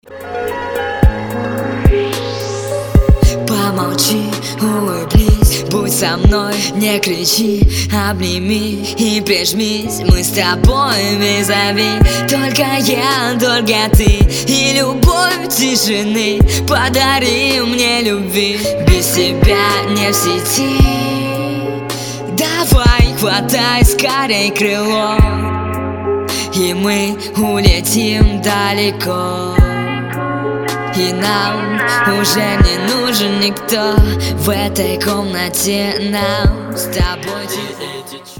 Помолчи, улыбнись, будь со мной, не кричи, обними и прижмись. Мы с тобой визави, только я, только ты, и любовь тишины. Подари мне любви, без тебя не в сети. Давай, хватай скорей крыло, и мы улетим далеко. И нам уже не нужен никто в этой комнате. Нам с тобой